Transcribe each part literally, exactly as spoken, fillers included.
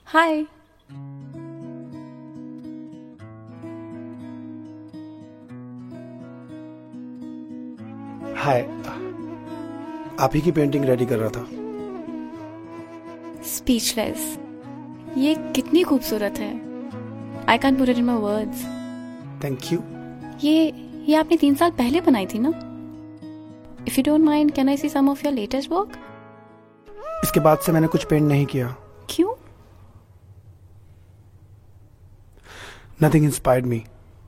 हाय। हाय, आप ही की painting ready कर रहा था। स्पीचलेस। ये कितनी खूबसूरत है। I can put it in my words. Thank you. ये ये आपने तीन साल पहले बनाई थी ना? If you don't mind, can I see some of your latest work? इसके बाद से मैंने कुछ पेंट नहीं किया। क्यों? Nothing inspired me.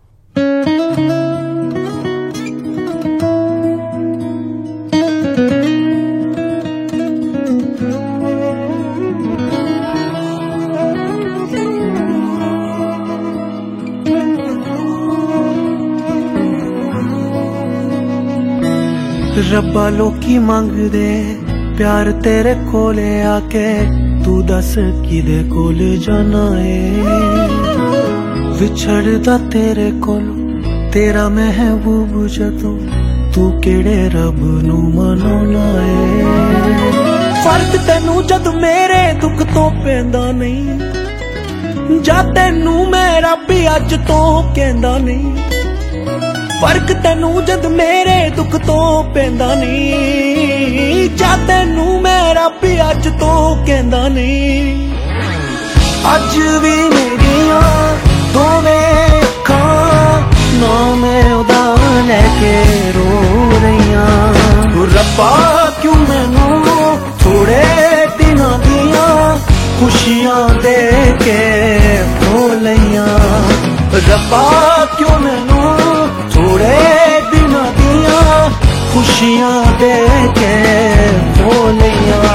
रब्बा लोकी मंगदे प्यार तेरे कोले आके, तू दस किदे कोल जाना है। विछड़दा तेरे कोलो तेरा महबूब जदों, तू केड़े रब नू मनाना है। फर्क तेनू जद मेरे दुख तो पैंदा नहीं, जा तेनू मेरा भी अज तो कहंदा नहीं। फर्क तेनू जद मेरे दुख तो पैंदा नहीं, जा तेनू मेरा भी अज तो कहंदा नहीं। अज भी मेरियां दोवें अखां नाम उदा लैके रो रहियां। रब्बा क्यों मैनू थोड़े दिनां दियां खुशियां दे के रो लइयां। रब्बा क्यों मैनू थोड़े दिनां दियां खुशियां दे के रो लइयां।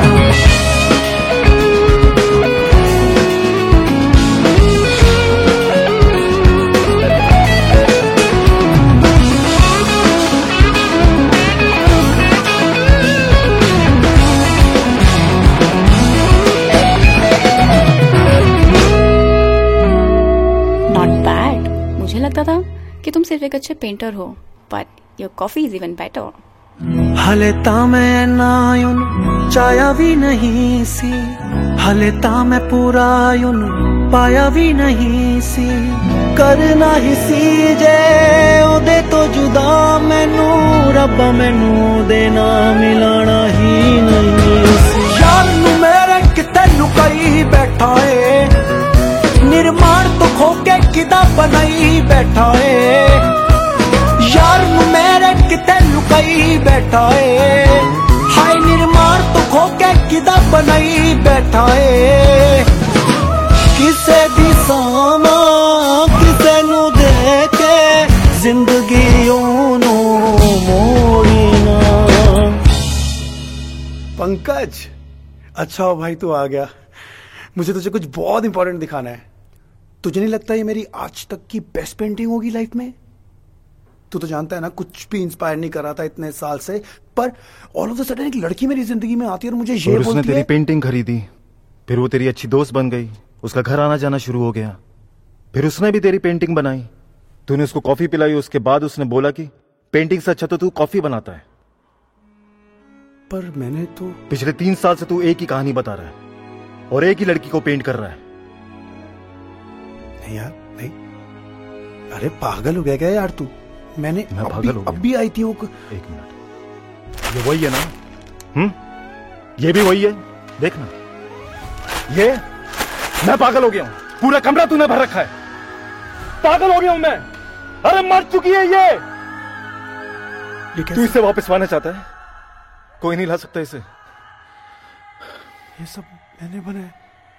मुझे लगता था कि तुम सिर्फ एक अच्छे पेंटर हो, but your coffee is even better. हले ता मैं ना यूं चाया भी नहीं सी, हले ता मैं पूरा यूं पाया भी नहीं सी। करना ही सी जे ओदे तो जुदा मैनू, रब्बा मैनू देना मिलाना ही नहीं सी। यार नू मेरे किते लुकाई बैठा है, निर्माण तो खोके किदा बनाई बैठा है। यार नू मेरे किते लुकाई बैठा है, हाय निर्माण तो खोके किदा बनाई बैठा है। किसे दी सामा किसे नू दे के जिंदगी ओनू मोड़ी ना। पंकज, अच्छा हो भाई तू आ गया। मुझे तुझे कुछ बहुत इंपॉर्टेंट दिखाना है। तुझे नहीं लगता ये मेरी आज तक की बेस्ट पेंटिंग होगी लाइफ में? तू तो जानता है ना, कुछ भी इंस्पायर नहीं कर रहा था इतने साल से, पर ऑल ऑफ द सडन एक लड़की मेरी जिंदगी में आती है और मुझे ये बोलती है। उसने तेरी पेंटिंग खरीदी, फिर वो तेरी अच्छी दोस्त बन गई, उसका घर आना जाना शुरू हो गया, फिर उसने भी तेरी पेंटिंग बनाई, तूने उसको कॉफी पिलाई, उसके बाद उसने बोला कि पेंटिंग से अच्छा तो तू कॉफी बनाता है। पर मैंने तो पिछले तीन साल से तू एक ही कहानी बता रहा है और एक ही लड़की को पेंट कर रहा है। नहीं यार नहीं, अरे पागल हो गया क्या यार तू? मैंने मैं अभी, अभी आई थी वो। एक मिनट, ये वही है ना? हम्म, ये भी वही है, देखना। ये मैं पागल हो गया हूं, पूरा कमरा तूने भर रखा है। पागल हो गया हूं मैं। अरे मर चुकी है ये। ये तू इसे वापस पाना चाहता है? कोई नहीं ला सकता इसे। ये सब मैंने बनाया।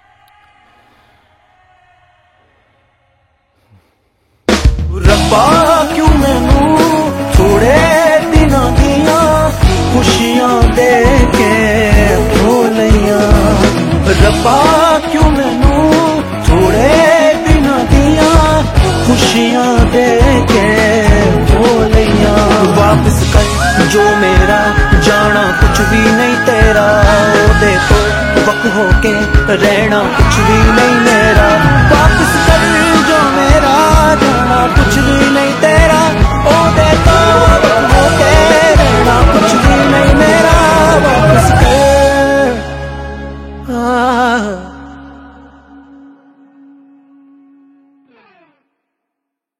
रब्बा क्यों मैनू थोड़े दिनां दियां खुशियां दे के रो लइयां। रब्बा क्यों मैनू थोड़े दिनां दियां खुशियां दे के रो लइयां। वापस कर जो मेरा, जाना कुछ भी नहीं तेरा, ओदे तो वक होके रहना कुछ भी नहीं मेरा। वापस कर जो मेरा, जाना